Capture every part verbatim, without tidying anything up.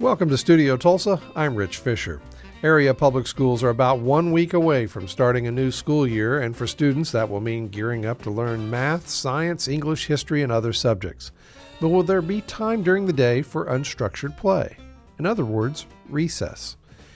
Welcome to Studio Tulsa. I'm Rich Fisher. Area public schools are about one week away from starting a new school year, and for students that will mean gearing up to learn math, science, English, history, and other subjects. But will there be time during the day for unstructured play? In other words, recess.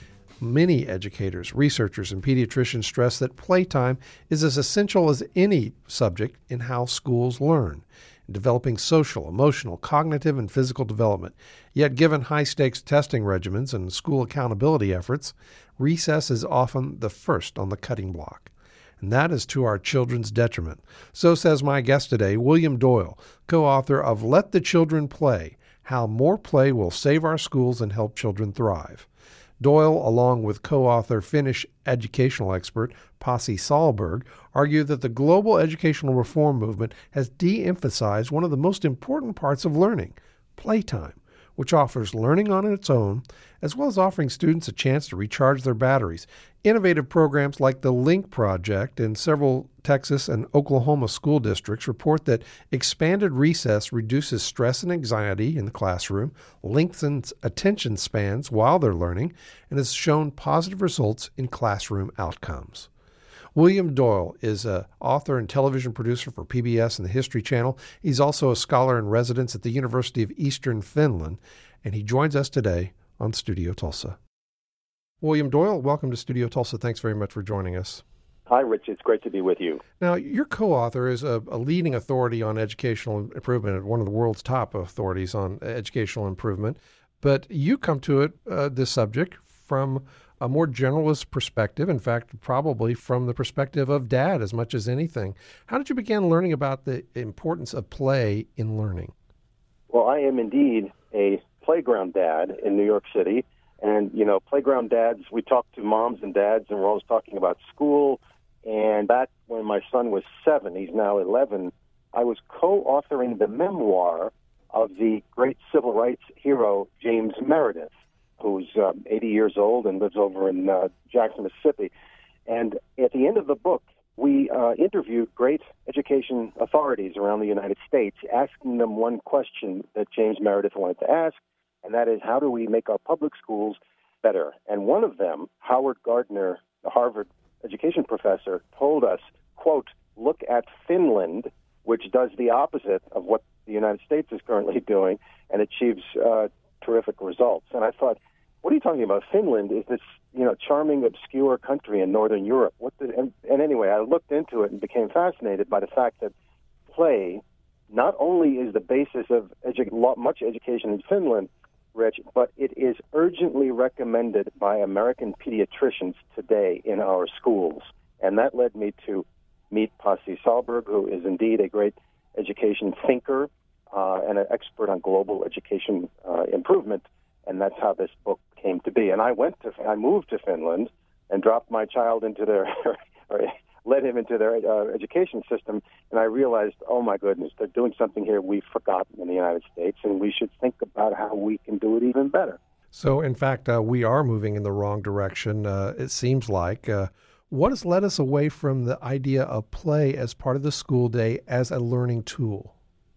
Many educators, researchers, and pediatricians stress that playtime is as essential as any subject in how schools learn, in developing social, emotional, cognitive, and physical development. Yet given high-stakes testing regimens and school accountability efforts, recess is often the first on the cutting block. And that is to our children's detriment. So says my guest today, William Doyle, co-author of Let the Children Play, How More Play Will Save Our Schools and Help Children Thrive. Doyle, along with co-author Finnish educational expert Pasi Sahlberg, argue that the global educational reform movement has de-emphasized one of the most important parts of learning, playtime, which offers learning on its own, as well as offering students a chance to recharge their batteries. Innovative programs like the LINK Project in several Texas and Oklahoma school districts report that expanded recess reduces stress and anxiety in the classroom, lengthens attention spans while they're learning, and has shown positive results in classroom outcomes. William Doyle is an author and television producer for P B S and the History Channel. He's also a scholar in residence at the University of Eastern Finland, and he joins us today on Studio Tulsa. William Doyle, welcome to Studio Tulsa. Thanks very much for joining us. Hi, Rich. It's great to be with you. Now, your co-author is a, a leading authority on educational improvement, one of the world's top authorities on educational improvement, but you come to it, uh, this subject, from a more generalist perspective, in fact, probably from the perspective of dad as much as anything. How did you begin learning about the importance of play in learning? Well, I am indeed a playground dad in New York City. And, you know, playground dads, we talk to moms and dads, and we're always talking about school. And back when my son was seven, he's now eleven, I was co-authoring the memoir of the great civil rights hero, James Meredith, who's um, eighty years old and lives over in uh, Jackson, Mississippi. And at the end of the book, we uh, interviewed great education authorities around the United States, asking them one question that James Meredith wanted to ask, and that is, how do we make our public schools better? And one of them, Howard Gardner, the Harvard education professor, told us, quote, look at Finland, which does the opposite of what the United States is currently doing and achieves uh, terrific results. And I thought, what are you talking about? Finland is this, you know, charming, obscure country in Northern Europe. What the, and, and anyway, I looked into it and became fascinated by the fact that play not only is the basis of edu- much education in Finland, Rich, but it is urgently recommended by American pediatricians today in our schools. And that led me to meet Pasi Sahlberg, who is indeed a great education thinker uh, and an expert on global education uh, improvement. And that's how this book came to be. And I went to, I moved to Finland and dropped my child into their, or led him into their uh, education system. And I realized, oh my goodness, they're doing something here we've forgotten in the United States, and we should think about how we can do it even better. So, in fact, uh, we are moving in the wrong direction, uh, it seems like. Uh, what has led us away from the idea of play as part of the school day as a learning tool?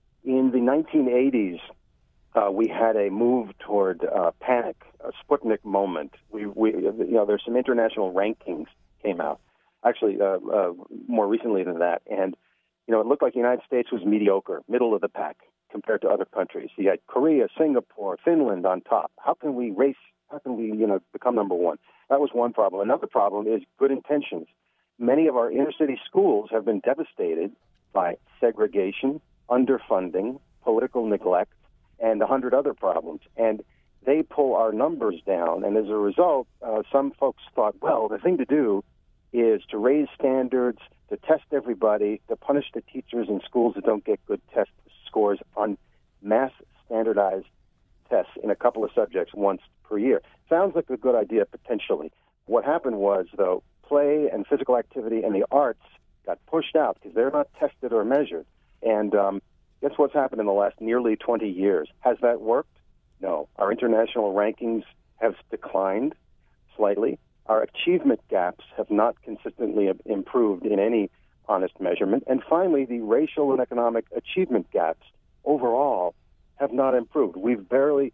In the nineteen eighties, uh, we had a move toward uh, panic, a Sputnik moment. We, we, you know, there's some international rankings came out. Actually, uh, uh, more recently than that. And, you know, it looked like the United States was mediocre, middle of the pack compared to other countries. You had Korea, Singapore, Finland on top. How can we race? How can we, you know, become number one? That was one problem. Another problem is good intentions. Many of our inner city schools have been devastated by segregation, underfunding, political neglect, and a hundred other problems. And they pull our numbers down. And as a result, uh, some folks thought, well, the thing to do is to raise standards, to test everybody, to punish the teachers in schools that don't get good test scores on mass standardized tests in a couple of subjects once per year. Sounds like a good idea potentially. What happened was, though, play and physical activity and the arts got pushed out because they're not tested or measured. And um, guess what's happened in the last nearly twenty years? Has that worked? No. Our international rankings have declined slightly. Our achievement gaps have not consistently improved in any honest measurement. And finally, the racial and economic achievement gaps overall have not improved. We've barely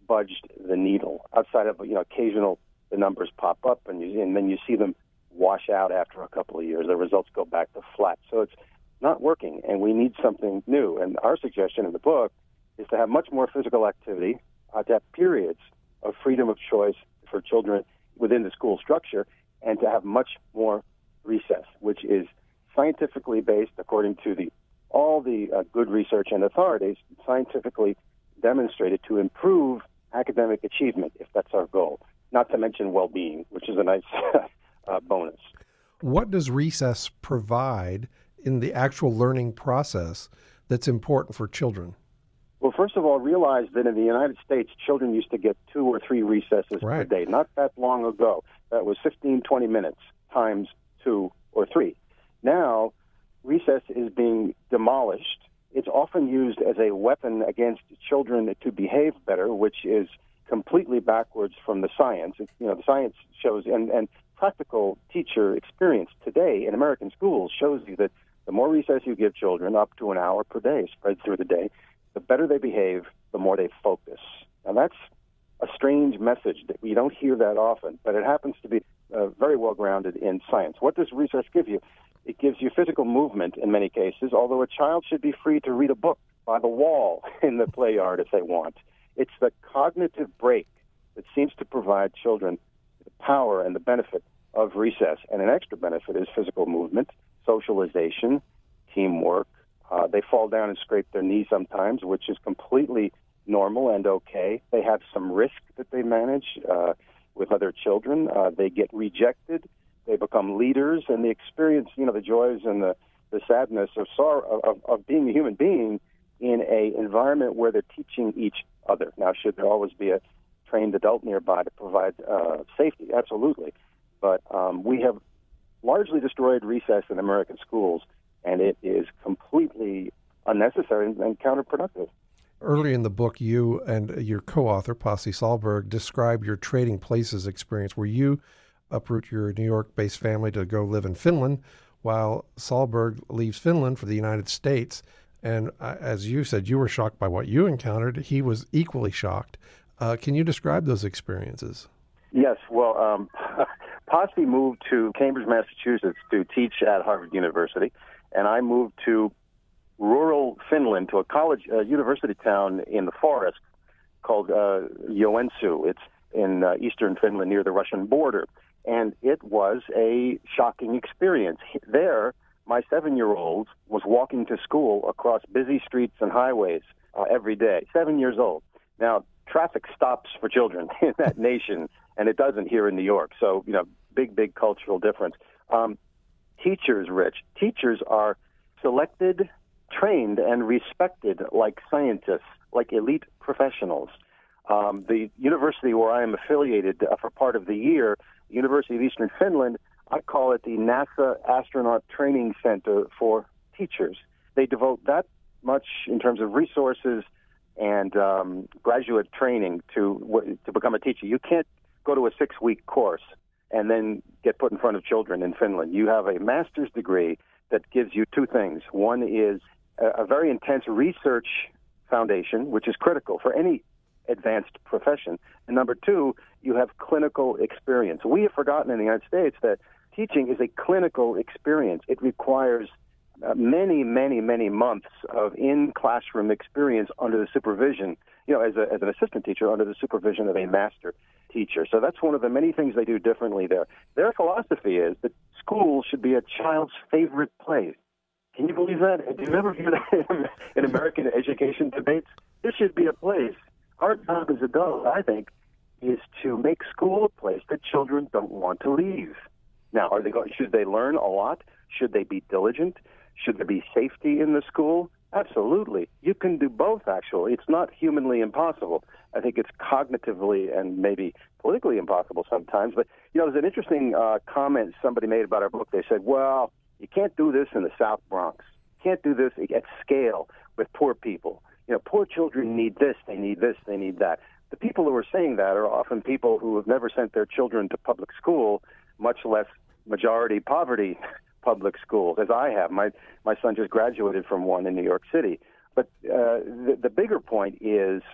budged the needle. Outside of, you know, occasional, the numbers pop up, and, you, and then you see them wash out after a couple of years. The results go back to flat. So it's not working, and we need something new. And our suggestion in the book is to have much more physical activity, uh, to have periods of freedom of choice for children within the school structure, and to have much more recess, which is scientifically based, according to the all the uh, good research and authorities, scientifically demonstrated to improve academic achievement, if that's our goal, not to mention well-being, which is a nice uh, bonus. What does recess provide in the actual learning process that's important for children? Well, first of all, realize that in the United States, children used to get two or three recesses right. per day. Not that long ago. That was fifteen, twenty minutes times two or three. Now, recess is being demolished. It's often used as a weapon against children to behave better, which is completely backwards from the science. It, you know, the science shows, and, and practical teacher experience today in American schools shows you that the more recess you give children, up to an hour per day, spread through the day, the better they behave, the more they focus. Now, that's a strange message that we don't hear that often, but it happens to be uh, very well grounded in science. What does recess give you? It gives you physical movement in many cases, although a child should be free to read a book by the wall in the play yard if they want. It's the cognitive break that seems to provide children the power and the benefit of recess. And an extra benefit is physical movement, socialization, teamwork. Uh, they fall down and scrape their knee sometimes, which is completely normal and okay. They have some risk that they manage uh, with other children. Uh, they get rejected. They become leaders, and they experience, you know, the joys and the, the sadness of sorrow of, of being a human being in a environment where they're teaching each other. Now, should there always be a trained adult nearby to provide uh, safety? Absolutely. But um, we have largely destroyed recess in American schools, and it is completely unnecessary and counterproductive. Early in the book, you and your co-author, Pasi Sahlberg, describe your trading places experience where you uproot your New York-based family to go live in Finland, while Sahlberg leaves Finland for the United States. And uh, as you said, you were shocked by what you encountered. He was equally shocked. Uh, can you describe those experiences? Yes. Well, um, Pasi moved to Cambridge, Massachusetts to teach at Harvard University, and I moved to rural Finland, to a college, a university town in the forest called uh, Joensuu. It's in uh, eastern Finland near the Russian border. And it was a shocking experience. There, my seven-year-old was walking to school across busy streets and highways uh, every day, seven years old. Now, traffic stops for children in that nation, and it doesn't here in New York. So, you know, big, big cultural difference. Um, teachers, Rich, teachers are selected, trained, and respected like scientists, like elite professionals. Um, the university where I am affiliated uh, for part of the year, University of Eastern Finland, I call it the NASA Astronaut Training Center for Teachers. They devote that much in terms of resources and um, graduate training to to become a teacher. You can't go to a six-week course and then get put in front of children in Finland. You have a master's degree that gives you two things. One is a, a very intense research foundation, which is critical for any advanced profession. And number two, you have clinical experience. We have forgotten in the United States that teaching is a clinical experience. It requires uh, many, many, many months of in-classroom experience under the supervision, you know, as, a, as an assistant teacher, under the supervision of a master teacher. So that's one of the many things they do differently there. Their philosophy is that school should be a child's favorite place. Can you believe that? Do you ever hear that in American education debates? This should be a place. Our job as adults, I think, is to make school a place that children don't want to leave. Now, are they going, should they learn a lot? Should they be diligent? Should there be safety in the school? Absolutely. You can do both, actually. It's not humanly impossible. I think it's cognitively and maybe politically impossible sometimes. But, you know, there's an interesting uh, comment somebody made about our book. They said, well, you can't do this in the South Bronx. You can't do this at scale with poor people. You know, poor children need this, they need this, they need that. The people who are saying that are often people who have never sent their children to public school, much less majority poverty public schools, as I have. My my son just graduated from one in New York City. But uh, the, the bigger point is,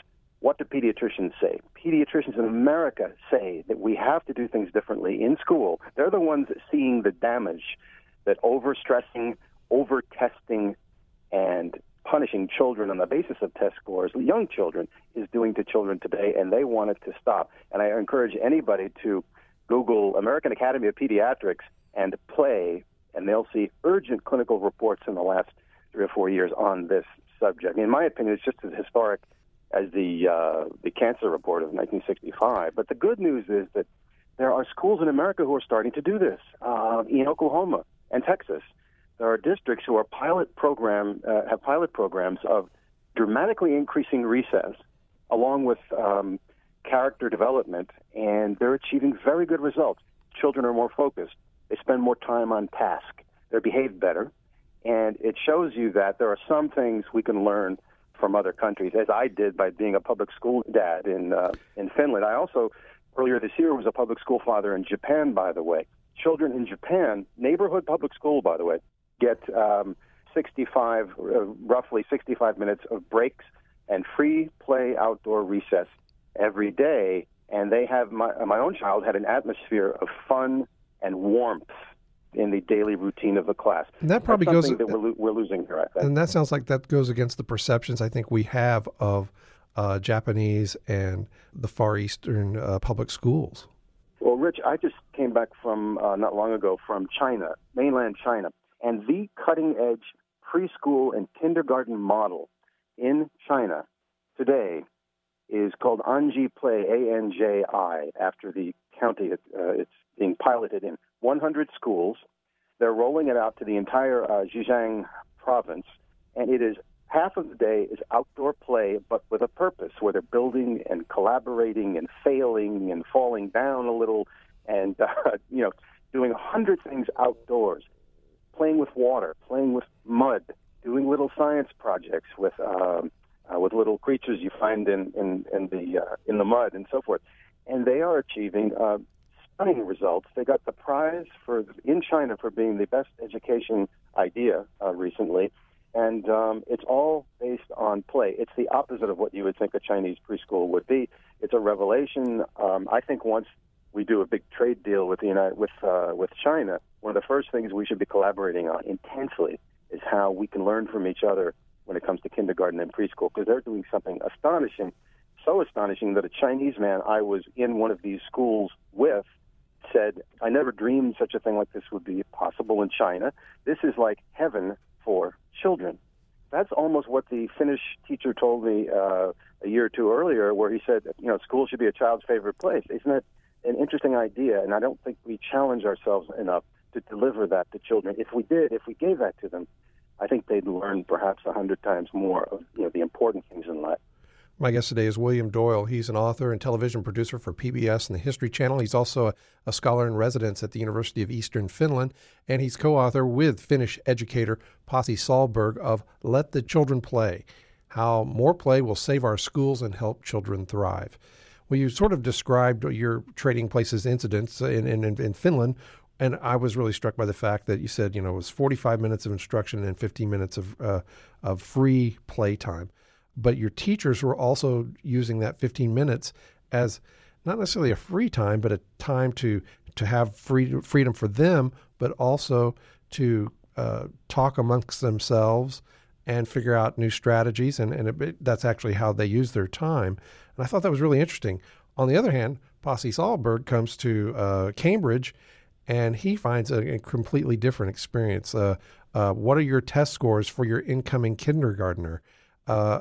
what do pediatricians say? Pediatricians in America say that we have to do things differently in school. They're the ones seeing the damage that overstressing, over-testing, and punishing children on the basis of test scores, young children, is doing to children today, and they want it to stop. And I encourage anybody to Google American Academy of Pediatrics and play, and they'll see urgent clinical reports in the last three or four years on this subject. I mean, in my opinion, it's just as historic as the uh, the cancer report of nineteen sixty-five. But the good news is that there are schools in America who are starting to do this. Uh, in Oklahoma and Texas, there are districts who are pilot program uh, have pilot programs of dramatically increasing recess, along with um, character development, and they're achieving very good results. Children are more focused. They spend more time on task. They behave better, and it shows you that there are some things we can learn from other countries, as I did by being a public school dad in uh, in Finland. I also, earlier this year, was a public school father in Japan, by the way. Children in Japan, neighborhood public school, by the way, get um, sixty-five, uh, roughly sixty-five minutes of breaks and free play outdoor recess every day. And they have, my, my own child had an atmosphere of fun and warmth in the daily routine of the class. And that probably That's goes something that we're, lo- we're losing here, I think. And that sounds like that goes against the perceptions I think we have of uh, Japanese and the Far Eastern uh, public schools. Well, Rich, I just came back from, uh, not long ago, from China, mainland China, and the cutting-edge preschool and kindergarten model in China today is called Anji Play, A N J I, after the county it, uh, it's being piloted in one hundred schools. They're rolling it out to the entire uh, Zhejiang province, and it is half of the day is outdoor play, but with a purpose, where they're building and collaborating and failing and falling down a little, and uh, you know, doing a hundred things outdoors, playing with water, playing with mud, doing little science projects with um, uh, with little creatures you find in in, in the uh, in the mud and so forth, and they are achieving Uh, stunning results. They got the prize for in China for being the best education idea uh, recently, and um, it's all based on play. It's the opposite of what you would think a Chinese preschool would be. It's a revelation. Um, I think once we do a big trade deal with the United with uh, with China, one of the first things we should be collaborating on intensely is how we can learn from each other when it comes to kindergarten and preschool, because they're doing something astonishing, so astonishing that a Chinese man I was in one of these schools with said, I never dreamed such a thing like this would be possible in China. This is like heaven for children. That's almost what the Finnish teacher told me uh, a year or two earlier, where he said, you know, school should be a child's favorite place. Isn't that an interesting idea? And I don't think we challenge ourselves enough to deliver that to children. If we did, if we gave that to them, I think they'd learn perhaps a hundred times more of, you know, the important things in life. My guest today is William Doyle. He's an author and television producer for P B S and the History Channel. He's also a, a scholar in residence at the University of Eastern Finland, and he's co-author with Finnish educator Pasi Sahlberg of Let the Children Play, How More Play Will Save Our Schools and Help Children Thrive. Well, you sort of described your Trading Places incidents in, in, in Finland, and I was really struck by the fact that you said, you know, it was forty-five minutes of instruction and fifteen minutes of uh, of free playtime. But your teachers were also using that fifteen minutes as not necessarily a free time, but a time to to have free, freedom for them, but also to uh, talk amongst themselves and figure out new strategies. And, and it, that's actually how they use their time. And I thought that was really interesting. On the other hand, Pasi Sahlberg comes to uh, Cambridge, and he finds a, a completely different experience. Uh, uh, what are your test scores for your incoming kindergartner? Uh,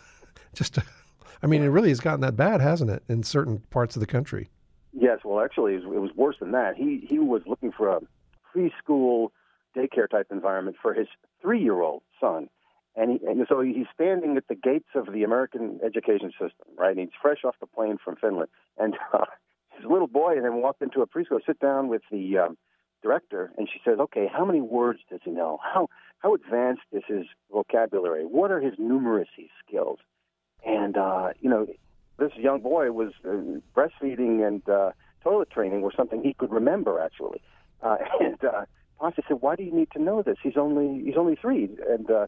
just, I mean, it really has gotten that bad, hasn't it, in certain parts of the country? Yes, well, actually, it was worse than that. He he was looking for a preschool daycare type environment for his three-year-old son, and, he, and so he's standing at the gates of the American education system, right? And he's fresh off the plane from Finland, and uh, his little boy then walked into a preschool, sit down with the um, director, and she says, okay, how many words does he know? How how advanced is his vocabulary? What are his numeracy skills? And, uh, you know, this young boy was uh, breastfeeding and uh, toilet training was something he could remember, actually. Uh, and uh, Pasi said, why do you need to know this? He's only he's only three. And uh,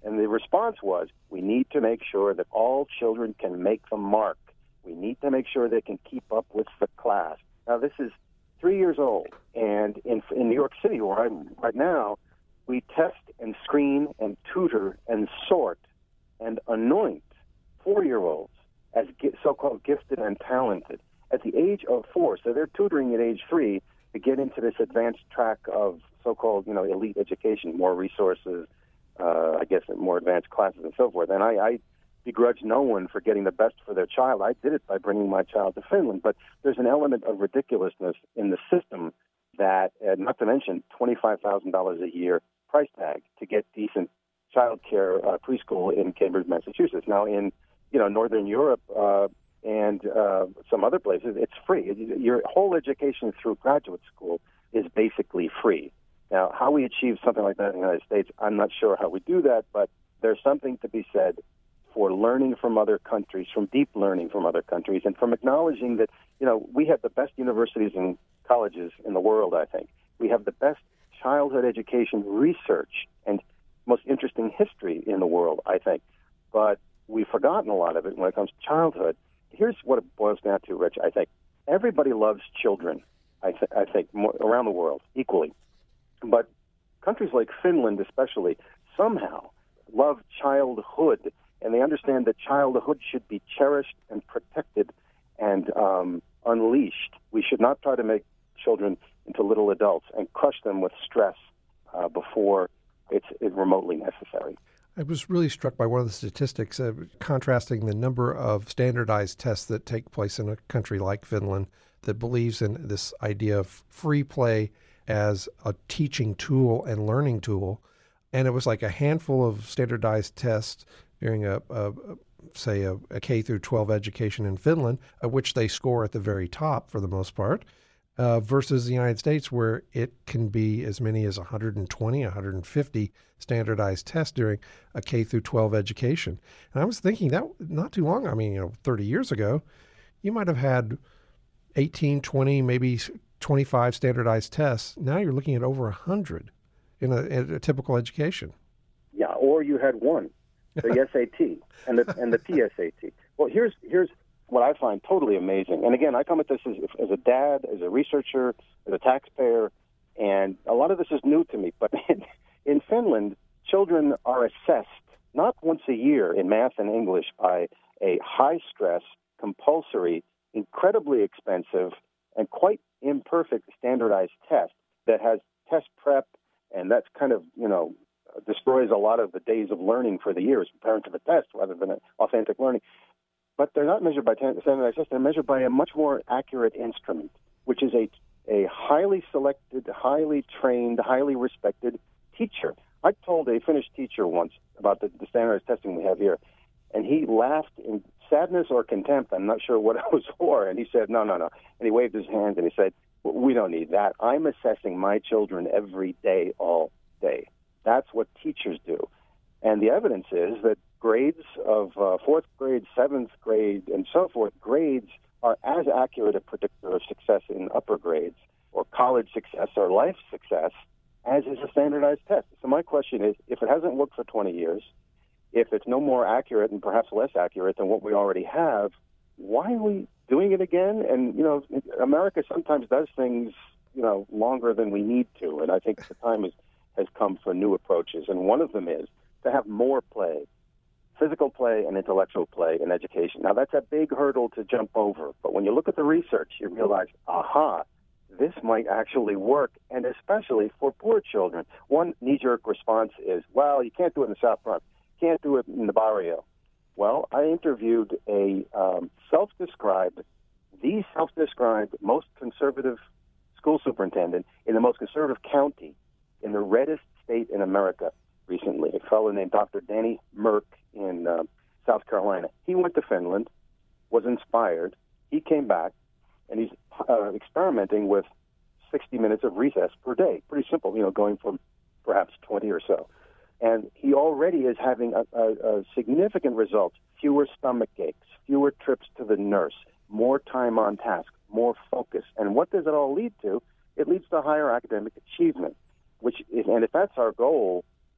And the response was, we need to make sure that all children can make the mark. We need to make sure they can keep up with the class. Now, this is three years old, and in, in New York City, where I'm right now, we test and screen and tutor and sort and anoint four-year-olds as so-called gifted and talented at the age of four. So they're tutoring at age three to get into this advanced track of so-called, you know, elite education, more resources, uh, I guess, more advanced classes and so forth. And I, I begrudge no one for getting the best for their child. I did it by bringing my child to Finland. But there's an element of ridiculousness in the system that, uh, not to mention twenty-five thousand dollars a year price tag to get decent child care uh, preschool in Cambridge, Massachusetts. Now, in you know Northern Europe uh, and uh, some other places, it's free. Your whole education through graduate school is basically free. Now, how we achieve something like that in the United States, I'm not sure how we do that, but there's something to be said for learning from other countries, from deep learning from other countries, and from acknowledging that, you know, we have the best universities and colleges in the world, I think. We have the best childhood education research and most interesting history in the world, I think. But we've forgotten a lot of it when it comes to childhood. Here's what it boils down to, Rich, I think. Everybody loves children, I, th- I think, more, around the world, equally. But countries like Finland especially somehow love childhood, and they understand that childhood should be cherished and protected and um, unleashed. We should not try to make children into little adults and crush them with stress uh, before it's, it's remotely necessary. I was really struck by one of the statistics uh, contrasting the number of standardized tests that take place in a country like Finland that believes in this idea of free play as a teaching tool and learning tool. And it was like a handful of standardized tests during a, a say, a, a K through twelve education in Finland, at which they score at the very top for the most part, uh, versus the United States, where it can be as many as one hundred twenty, one hundred fifty standardized tests during a K through twelve education. And I was thinking that not too long, I mean, you know, thirty years ago, you might have had eighteen, twenty, maybe twenty-five standardized tests. Now you're looking at over one hundred in a, in a typical education. Yeah, or you had one, the S A T and the and the P S A T. Well, here's here's what I find totally amazing. And again, I come at this as, as a dad, as a researcher, as a taxpayer, and a lot of this is new to me. But in, in Finland, children are assessed not once a year in math and English by a high-stress, compulsory, incredibly expensive, and quite imperfect standardized test that has test prep, and that's kind of, you know, destroys a lot of the days of learning for the years, preparing for the test rather than authentic learning. But they're not measured by standardized tests. They're measured by a much more accurate instrument, which is a a highly selected, highly trained, highly respected teacher. I told a Finnish teacher once about the, the standardized testing we have here, and he laughed in sadness or contempt. I'm not sure what it was for. And he said, no, no, no. And he waved his hands and he said, we don't need that. I'm assessing my children every day, all day. That's what teachers do. And the evidence is that grades of uh, fourth grade, seventh grade, and so forth, grades are as accurate a predictor of success in upper grades or college success or life success as is a standardized test. So my question is, if it hasn't worked for twenty years, if it's no more accurate and perhaps less accurate than what we already have, why are we doing it again? And, you know, America sometimes does things, you know, longer than we need to. And I think the time is, has come for new approaches. And one of them is to have more play, physical play and intellectual play in education. Now, that's a big hurdle to jump over. But when you look at the research, you realize, aha, this might actually work, and especially for poor children. One knee-jerk response is, well, you can't do it in the South Bronx. You can't do it in the barrio. Well, I interviewed a um, self-described, the self-described most conservative school superintendent in the most conservative county in the reddest state in America recently, a fellow named Doctor Danny Merck in uh, South Carolina. He went to Finland, was inspired. He came back, and he's uh, experimenting with sixty minutes of recess per day. Pretty simple, you know, going from perhaps twenty or so. And he already is having a, a, a significant result: fewer stomach aches, fewer trips to the nurse, more time on task, more focus. And what does it all lead to? It leads to higher academic achievement, which is, and if that's our goal,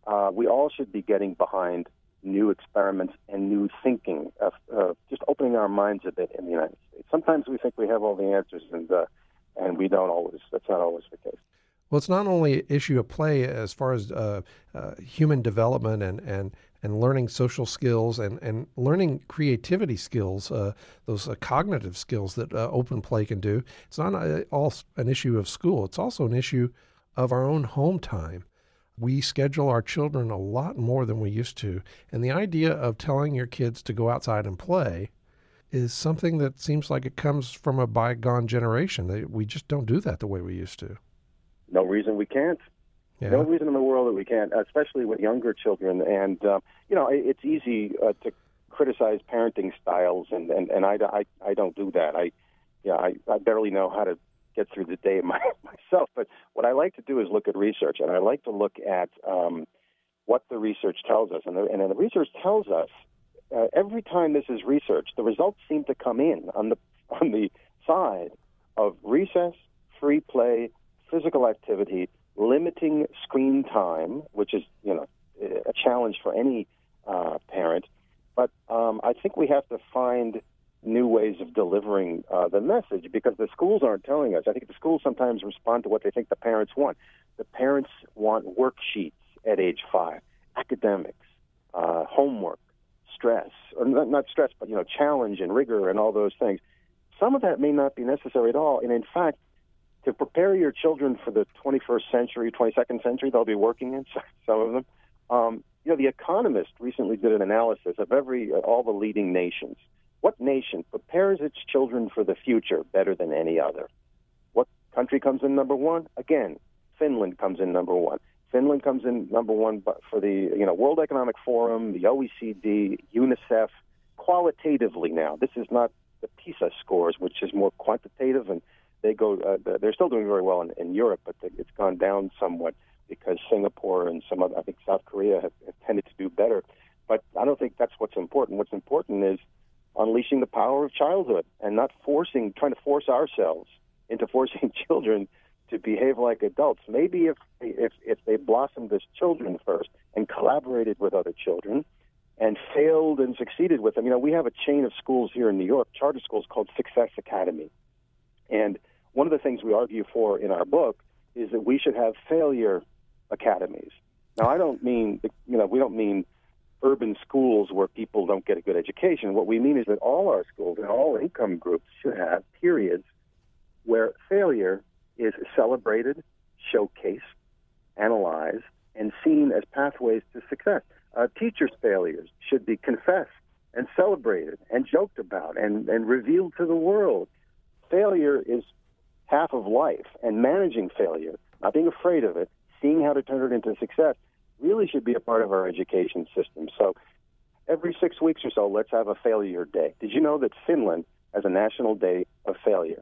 uh, we all should be getting behind new experiments and new thinking, of uh, just opening our minds a bit in the United States. Sometimes we think we have all the answers, and uh, and we don't always. That's not always the case. Well, it's not only an issue of play as far as uh, uh, human development and, and, and learning social skills and, and learning creativity skills, uh, those uh, cognitive skills that uh, open play can do. It's not uh, all an issue of school. It's also an issue of our own home time. We schedule our children a lot more than we used to. And the idea of telling your kids to go outside and play is something that seems like it comes from a bygone generation. We just don't do that the way we used to. No reason we can't. Yeah. No reason in the world that we can't, especially with younger children. And, uh, you know, it, it's easy uh, to criticize parenting styles, and, and, and I, I, I don't do that. I, yeah, I, I barely know how to get through the day my, myself. But what I like to do is look at research, and I like to look at um, what the research tells us. And the, and the research tells us uh, every time this is research, the results seem to come in on the on the side of recess, free play, physical activity, limiting screen time, which is, you know, a challenge for any uh, parent. But um, I think we have to find new ways of delivering uh, the message, because the schools aren't telling us. I think the schools sometimes respond to what they think the parents want. The parents want worksheets at age five, academics, uh, homework, stress, or not, not stress, but, you know, challenge and rigor and all those things. Some of that may not be necessary at all. And in fact, to prepare your children for the twenty-first century, twenty-second century they'll be working in, some of them, um, you know, The Economist recently did an analysis of every uh, all the leading nations. What nation prepares its children for the future better than any other? What country comes in number one? Again, Finland comes in number one. Finland comes in number one for the you know World Economic Forum, the O E C D, UNICEF. Qualitatively now, this is not the PISA scores, which is more quantitative, and they go. Uh, they're still doing very well in, in Europe, but it's gone down somewhat because Singapore and some other, I think South Korea have, have tended to do better. But I don't think that's what's important. What's important is unleashing the power of childhood and not forcing, trying to force ourselves into forcing children to behave like adults. Maybe if if if they blossomed as children first and collaborated with other children and failed and succeeded with them. You know, we have a chain of schools here in New York, charter schools called Success Academy. And one of the things we argue for in our book is that we should have failure academies. Now, I don't mean, you know, we don't mean urban schools where people don't get a good education. What we mean is that all our schools and all income groups should have periods where failure is celebrated, showcased, analyzed, and seen as pathways to success. Uh, teachers' failures should be confessed and celebrated and joked about and, and revealed to the world. Failure is half of life, and managing failure, not being afraid of it, seeing how to turn it into success, really should be a part of our education system. So every six weeks or so, let's have a failure day. Did you know that Finland has a national day of failure,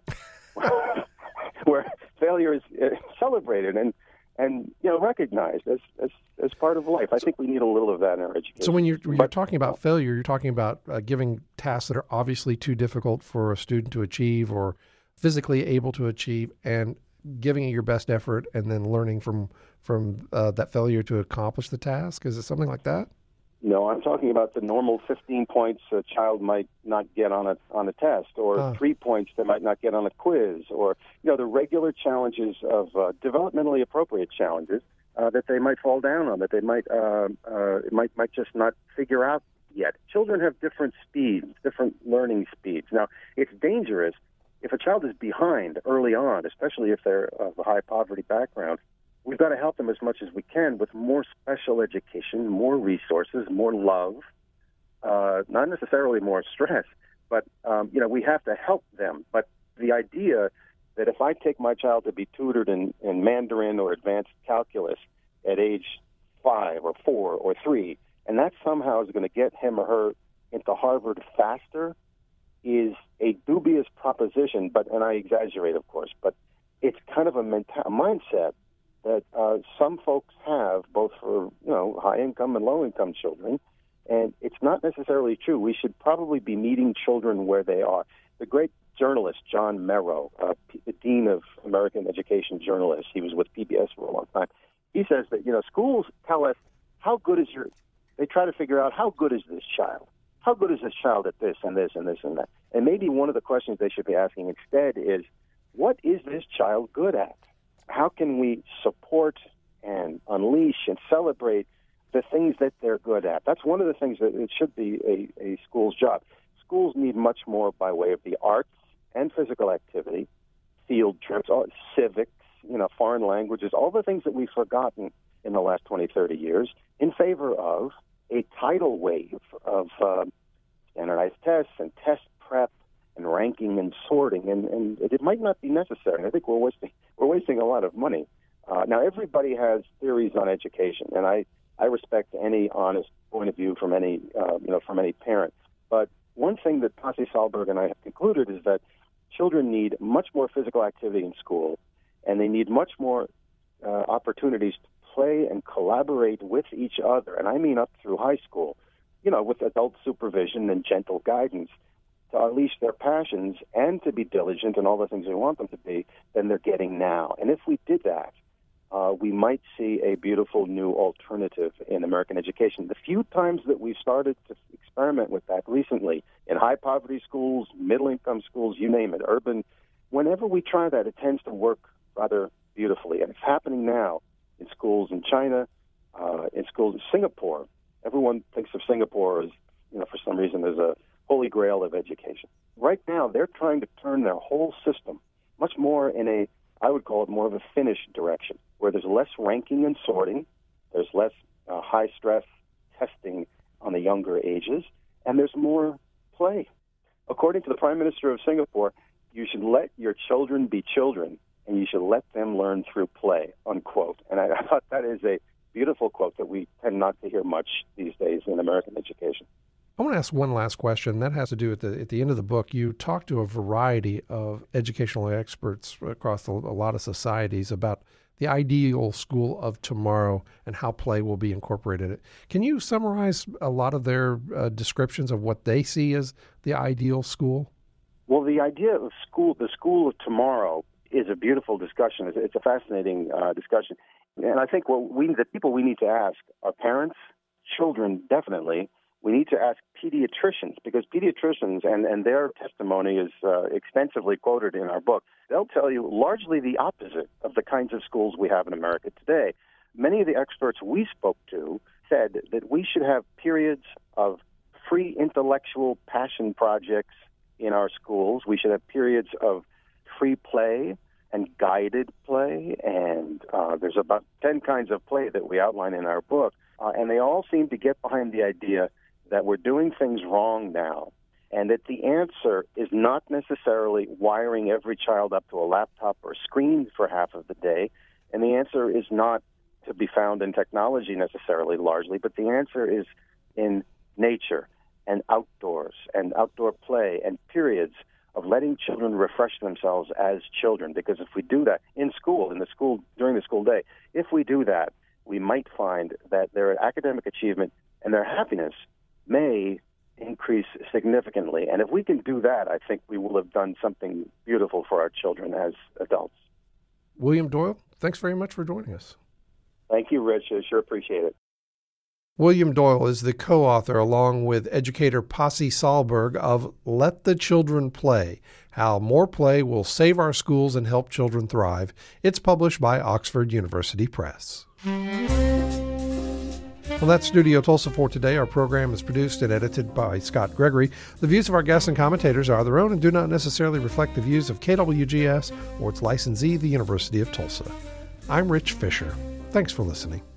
where failure is celebrated and and you know recognized as, as as part of life? I think we need a little of that in our education. So when you're, when you're but, talking about failure, you're talking about uh, giving tasks that are obviously too difficult for a student to achieve or physically able to achieve, and giving it your best effort, and then learning from from uh, that failure to accomplish the task. Is it something like that? No, I'm talking about the normal fifteen points a child might not get on a on a test, or oh. three points they might not get on a quiz, or you know the regular challenges of uh, developmentally appropriate challenges uh, that they might fall down on, that they might uh, uh, might might just not figure out yet. Children have different speeds, different learning speeds. Now, it's dangerous if a child is behind early on, especially if they're of a high poverty background. We've got to help them as much as we can with more special education, more resources, more love, uh, not necessarily more stress, but, um, you know, we have to help them. But the idea that if I take my child to be tutored in, in Mandarin or advanced calculus at age five or four or three, and that somehow is going to get him or her into Harvard faster is a dubious proposition, but, and I exaggerate, of course, but it's kind of a menta- mindset that uh, some folks have, both for you know high-income and low-income children, and it's not necessarily true. We should probably be meeting children where they are. The great journalist John Merrow, uh, P- the dean of American education journalists, he was with P B S for a long time. He says that you know schools tell us how good is your, they try to figure out how good is this child? How good is this child at this and this and this and that? And maybe one of the questions they should be asking instead is, what is this child good at? How can we support and unleash and celebrate the things that they're good at? That's one of the things that it should be a, a school's job. Schools need much more by way of the arts and physical activity, field trips, all, civics, you know, foreign languages, all the things that we've forgotten in the last twenty, thirty years, in favor of a tidal wave of uh, standardized tests and test prep and ranking and sorting, and, and it might not be necessary. I think we're wasting we're wasting a lot of money. Uh, now, everybody has theories on education, and I, I respect any honest point of view from any uh, you know from any parent. But one thing that Pasi Sahlberg and I have concluded is that children need much more physical activity in school, and they need much more uh, opportunities to play and collaborate with each other, and I mean up through high school, you know, with adult supervision and gentle guidance to unleash their passions and to be diligent and all the things we want them to be than they're getting now. And if we did that, uh, we might see a beautiful new alternative in American education. The few times that we've started to experiment with that recently in high-poverty schools, middle-income schools, you name it, urban, whenever we try that, it tends to work rather beautifully. And it's happening now in schools in China, uh, in schools in Singapore. Everyone thinks of Singapore as, you know, for some reason, as a holy grail of education. Right now, they're trying to turn their whole system much more in a, I would call it more of a Finnish direction, where there's less ranking and sorting, there's less uh, high-stress testing on the younger ages, and there's more play. According to the Prime Minister of Singapore, you should let your children be children, and you should let them learn through play, unquote. And I, I thought that is a beautiful quote that we tend not to hear much these days in American education. I want to ask one last question. That has to do with the, at the end of the book, you talk to a variety of educational experts across a lot of societies about the ideal school of tomorrow and how play will be incorporated in it. Can you summarize a lot of their uh, descriptions of what they see as the ideal school? Well, the idea of school, the school of tomorrow, is a beautiful discussion. It's, it's a fascinating uh, discussion. And I think what we, the people we need to ask are parents, children, definitely. We need to ask pediatricians, because pediatricians, and, and their testimony is uh, extensively quoted in our book, they'll tell you largely the opposite of the kinds of schools we have in America today. Many of the experts we spoke to said that we should have periods of free intellectual passion projects in our schools. We should have periods of free play and guided play, and uh, there's about ten kinds of play that we outline in our book, uh, and they all seem to get behind the idea that we're doing things wrong now, and that the answer is not necessarily wiring every child up to a laptop or a screen for half of the day, and the answer is not to be found in technology necessarily largely, but the answer is in nature and outdoors and outdoor play and periods of letting children refresh themselves as children. Because if we do that in school, in the school, during the school day, if we do that, we might find that their academic achievement and their happiness may increase significantly. And if we can do that, I think we will have done something beautiful for our children as adults. William Doyle, thanks very much for joining us. Thank you, Rich. I sure appreciate it. William Doyle is the co-author, along with educator Pasi Sahlberg, of Let the Children Play, How More Play Will Save Our Schools and Help Children Thrive. It's published by Oxford University Press. Well, that's Studio Tulsa for today. Our program is produced and edited by Scott Gregory. The views of our guests and commentators are their own and do not necessarily reflect the views of K W G S or its licensee, the University of Tulsa. I'm Rich Fisher. Thanks for listening.